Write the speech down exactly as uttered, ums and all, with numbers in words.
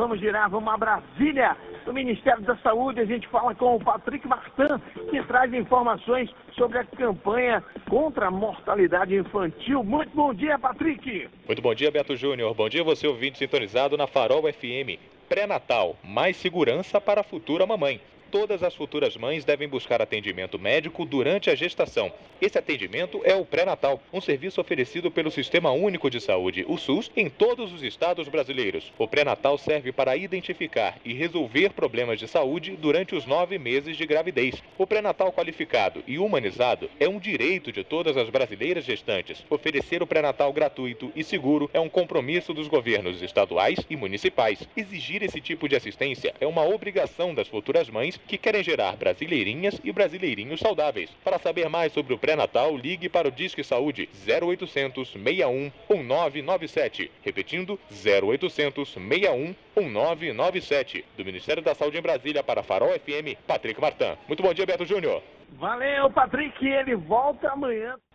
vamos girar, vamos a Brasília, do Ministério da Saúde. A gente fala com o Patrick Martin, que traz informações sobre a campanha contra a mortalidade infantil. Muito bom dia, Patrick. Muito bom dia, Beto Júnior. Bom dia, você ouvinte sintonizado na Farol F M. Pré-natal, mais segurança para a futura mamãe. Todas as futuras mães devem buscar atendimento médico durante a gestação. Esse atendimento é o pré-natal, um serviço oferecido pelo Sistema Único de Saúde, o SUS, em todos os estados brasileiros. O pré-natal serve para identificar e resolver problemas de saúde durante os nove meses de gravidez. O pré-natal qualificado e humanizado é um direito de todas as brasileiras gestantes. Oferecer o pré-natal gratuito e seguro é um compromisso dos governos estaduais e municipais. Exigir esse tipo de assistência é uma obrigação das futuras mães que querem gerar brasileirinhas e brasileirinhos saudáveis. Para saber mais sobre o pré-natal, ligue para o Disque Saúde zero oitocentos, sessenta e um, nove nove sete. Repetindo, zero oitocentos, sessenta e um, nove nove sete. Do Ministério da Saúde em Brasília para a Farol F M, Patrick Martin. Muito bom dia, Beto Júnior. Valeu, Patrick. Ele volta amanhã.